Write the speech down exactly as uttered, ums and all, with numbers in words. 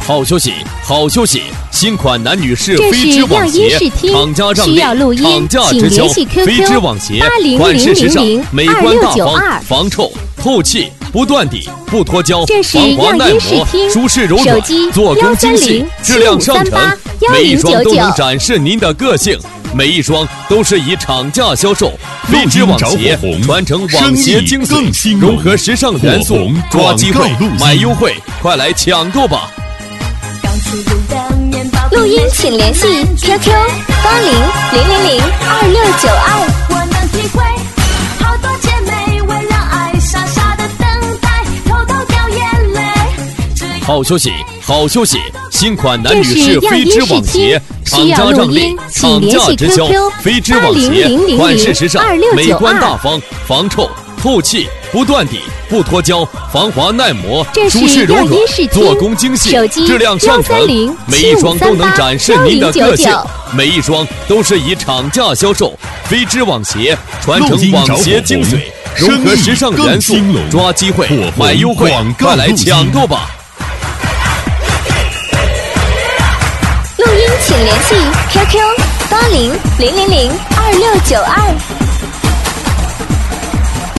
好消息，好消息！新款男女士飞织网鞋，厂家让利，厂家直销。飞织网鞋，款式时尚，美观大方，防臭透气，不断底，不脱胶，防滑耐磨，舒适柔软，做工精细，质量上乘。每一双都能展示您的个性，每一双都是以厂价销售。飞织网鞋传承网鞋精髓，融合时尚元素，抓机会，买优惠，快来抢购吧！ 录音请联系 Q Q 八零零零零二六九二。 我能体会，好多姐妹为了爱傻傻的等待，偷偷掉眼泪。 好消息，好消息！新款男女士飞织网鞋，厂家让利，厂价直销。飞织网鞋，款式时尚，美观大方，防臭透气，不断底，不脱胶，防滑耐磨，舒适柔软，做工精细，质量上乘。每一双都能展示您的个性，每一双都是以厂价销售。飞织网鞋传承网鞋精髓，融合时尚元素，抓机会，买优惠，快来抢购吧！ 录音请联系 Q Q 八零零零零二六九二。